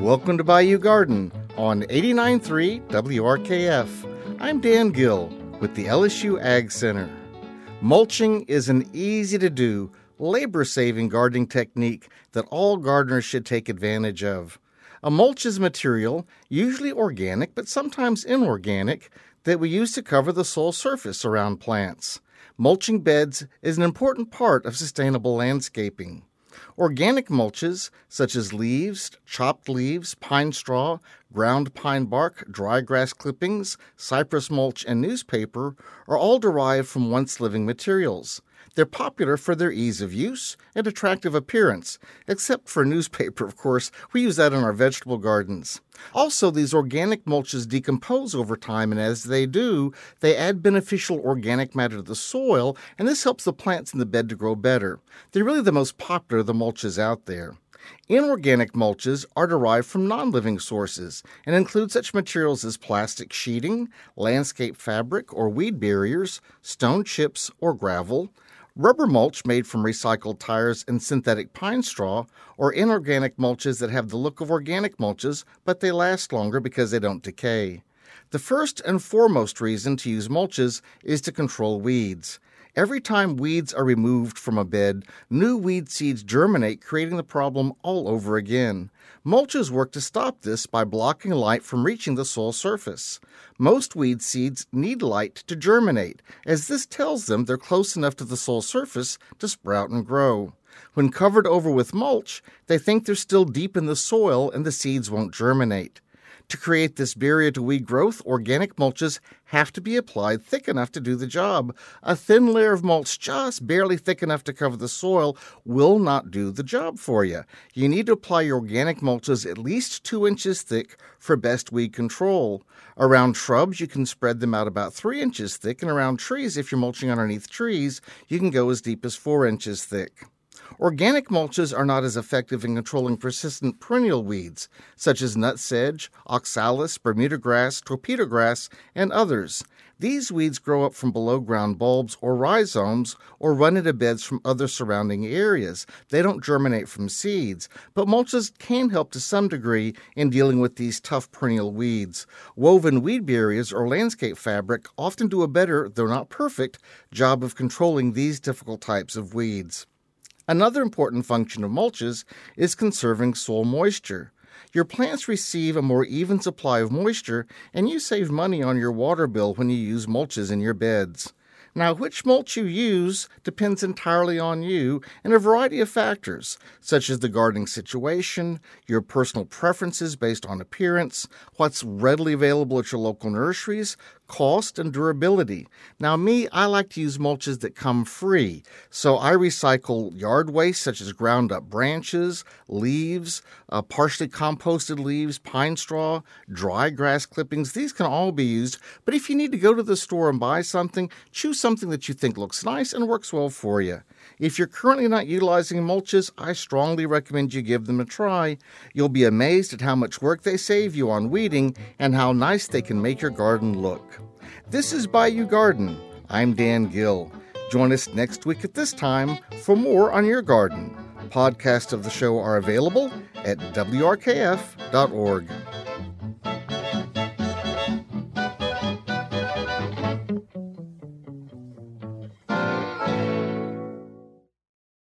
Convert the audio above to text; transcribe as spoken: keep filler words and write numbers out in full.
Welcome to Bayou Garden on eighty-nine point three W R K F. I'm Dan Gill with the L S U Ag Center. Mulching is an easy-to-do, labor-saving gardening technique that all gardeners should take advantage of. A mulch is material, usually organic but sometimes inorganic, that we use to cover the soil surface around plants. Mulching beds is an important part of sustainable landscaping. Organic mulches, such as leaves, chopped leaves, pine straw, ground pine bark, dry grass clippings, cypress mulch, and newspaper, are all derived from once-living materials. They're popular for their ease of use and attractive appearance, except for newspaper, of course. We use that in our vegetable gardens. Also, these organic mulches decompose over time, and as they do, they add beneficial organic matter to the soil, and this helps the plants in the bed to grow better. They're really the most popular of the mulches out there. Inorganic mulches are derived from non-living sources and include such materials as plastic sheeting, landscape fabric or weed barriers, stone chips or gravel, rubber mulch made from recycled tires and synthetic pine straw, or inorganic mulches that have the look of organic mulches, but they last longer because they don't decay. The first and foremost reason to use mulches is to control weeds. Every time weeds are removed from a bed, new weed seeds germinate, creating the problem all over again. Mulches work to stop this by blocking light from reaching the soil surface. Most weed seeds need light to germinate, as this tells them they're close enough to the soil surface to sprout and grow. When covered over with mulch, they think they're still deep in the soil and the seeds won't germinate. To create this barrier to weed growth, organic mulches have to be applied thick enough to do the job. A thin layer of mulch just barely thick enough to cover the soil will not do the job for you. You need to apply your organic mulches at least two inches thick for best weed control. Around shrubs, you can spread them out about three inches thick, and around trees, if you're mulching underneath trees, you can go as deep as four inches thick. Organic mulches are not as effective in controlling persistent perennial weeds, such as nutsedge, oxalis, Bermuda grass, torpedo grass, and others. These weeds grow up from below-ground bulbs or rhizomes or run into beds from other surrounding areas. They don't germinate from seeds, but mulches can help to some degree in dealing with these tough perennial weeds. Woven weed barriers or landscape fabric often do a better, though not perfect, job of controlling these difficult types of weeds. Another important function of mulches is conserving soil moisture. Your plants receive a more even supply of moisture, and you save money on your water bill when you use mulches in your beds. Now, which mulch you use depends entirely on you and a variety of factors, such as the gardening situation, your personal preferences based on appearance, what's readily available at your local nurseries, cost, and durability. Now, me, I like to use mulches that come free, so I recycle yard waste such as ground-up branches, leaves, uh, partially composted leaves, pine straw, dry grass clippings. These can all be used, but if you need to go to the store and buy something, choose something that you think looks nice and works well for you. If you're currently not utilizing mulches, I strongly recommend you give them a try. You'll be amazed at how much work they save you on weeding and how nice they can make your garden look. This is Bayou Garden. I'm Dan Gill. Join us next week at this time for more on your garden. Podcasts of the show are available at W R K F dot org.